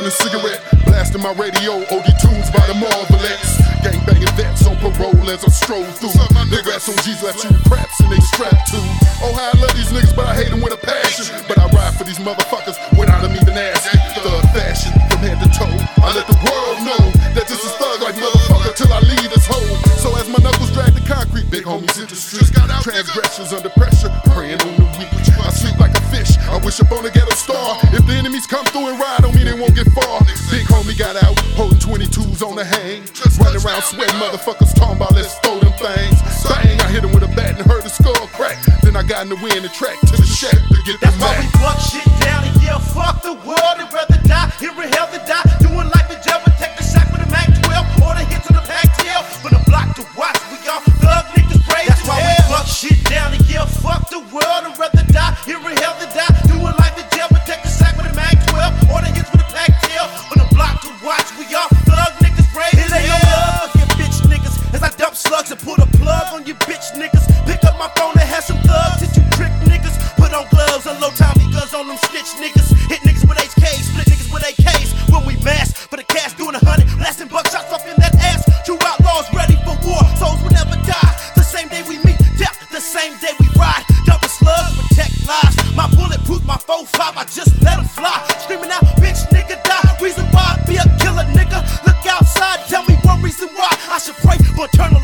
a cigarette, blasting my radio, OD tunes by the Marvelettes. Gangbanging vets on parole as I stroll through. They rats on G's left you craps and they strapped to. Oh, how I love these niggas, but I hate them with a passion. But I ride for these motherfuckers without them even asking. Thug fashion from head to toe. I let the world know that this is thug like motherfucker till I leave this hole. So as my knuckles drag the concrete, big homies hit the street. Transgressions under pressure, praying on the weak. I sleep like a fish, I wish upon a ghetto star. If the enemies come through and ride on me, they won't get far. Big homie got out, holding 22s on the hang. Running around sweating, motherfuckers talking about let's throw them things. Bang, I hit him with a bat and heard the skull crack. Then I got in the wind and track to the shack to get the That's why we buck shit down and yell, fuck the world and rather die here in hell than die. Doing life in jail, but take the shot with a Mac 12 or the hit to the pack tail. From the block to watch, we all thug niggas brave. That's why we buck shit down and yell, fuck the world and rather die here in hell than die. Doing life in jail, but take the shot with a Mac 12 or the hits with a pack tail. From the block to watch, we all thug niggas brave. It ain't no love for your bitch niggas as I dump slugs and put a plug on your bitch niggas. Pick up my phone and have some thugs hit you trick niggas. Put on gloves, unload Tommy guns on them snitch niggas. Hit niggas with HKs, split niggas with AKs. When we mash for the cash, doing 100, blasting buckshots up in that ass. True outlaws ready for war, souls will never die. The same day we meet death, the same day we ride. Dumping slugs, protect lives. My bulletproof, my 4-5, I just let them fly. Screaming out, bitch nigga die. Reason why I be a killer nigga. Look outside, tell me one reason why I should pray for eternal